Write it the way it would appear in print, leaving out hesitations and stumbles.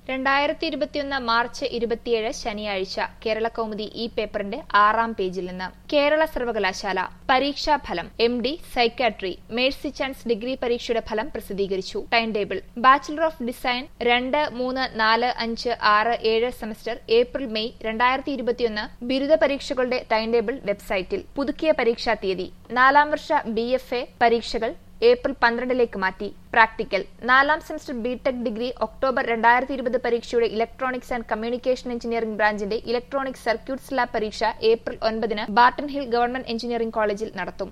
2021 March 27 ശനിയാഴ്ച കേരള കൗമുദി ഈ പേപ്പറിന്റെ 6-ാം പേജിൽ നിന്ന് കേരള സർവകലാശാല പരീക്ഷാഫലം MD psychiatry mercy chance degree പരീക്ഷയുടെ ഫലം പ്രസിദ്ധീകരിച്ചു. Time table bachelor of design 2, 3, 4, 5, 6, 7 semester April May 2021 ബിരുദ പരീക്ഷകളുടെ ടൈം ടേബിൾ വെബ്സൈറ്റിൽ. പുതുക്കിയ പരീക്ഷാ തീയതി 4-ാം വർഷ BFA പരീക്ഷകൾ ഏപ്രിൽ 12 മാറ്റി. പ്രാക്ടിക്കൽ 4-ാം സെമസ്റ്റർ ബിടെക് ഡിഗ്രി ഒക്ടോബർ 2020 പരീക്ഷയുടെ ഇലക്ട്രോണിക്സ് ആൻഡ് കമ്മ്യൂണിക്കേഷൻ എഞ്ചിനീയറിംഗ് ബ്രാഞ്ചിന്റെ ഇലക്ട്രോണിക് സർക്യൂട്ട്സ് ലാബ് പരീക്ഷ April 9 Barton Hill government engineering കോളേജിൽ നടത്തും.